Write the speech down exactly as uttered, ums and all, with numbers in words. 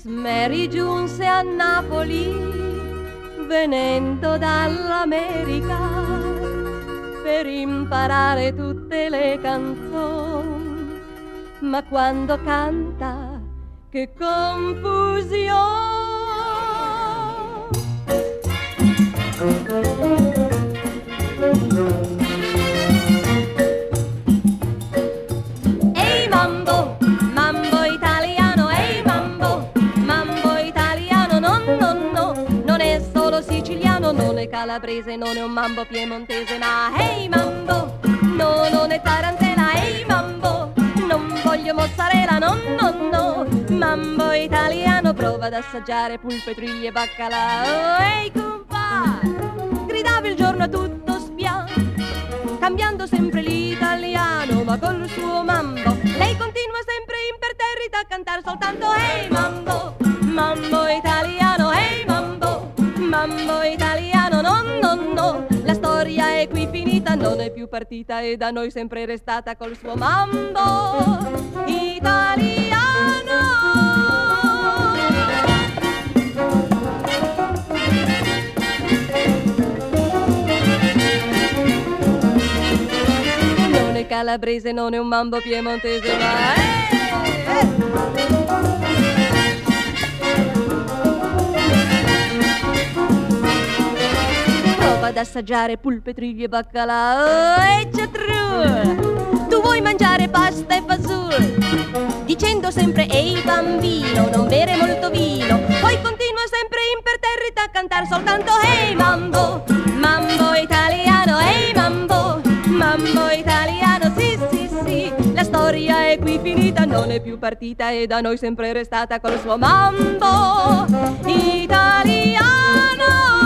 Mary giunse a Napoli venendo dall'America per imparare tutte le canzoni, ma quando canta che confusione. Ehi mambo, mambo italiano, ehi mambo, mambo italiano, no, no, no, non è solo siciliano, non è calabrese, non è un mambo piemontese, ma ehi mambo, no, non è tarantella, ehi mambo, non voglio mozzarella, no, no, no, mambo italiano, prova ad assaggiare pulpe, triglie e baccalà. Ehi compà, gridava il giorno a tutto spiano, cambiando sempre l'italiano, ma col suo mambo lei continua sempre imperterrita a cantare soltanto ehi mambo, mambo italiano, ehi mambo, mambo italiano, no, no, no, la storia è qui finita, non è più partita e da noi sempre restata col suo mambo italiano. Calabrese, non è un mambo piemontese, ma eh, eh. Prova ad assaggiare pulpe, triglie e baccalà. Oh, e c'è true, tu vuoi mangiare pasta e fasul, dicendo sempre ehi bambino, non bere molto vino, poi continua sempre imperterrita a cantare soltanto ehi mambo, mambo italiano, ehi mambo, mambo italiano, sì, sì, sì, la storia è qui finita, non è più partita e da noi sempre restata col suo mambo italiano.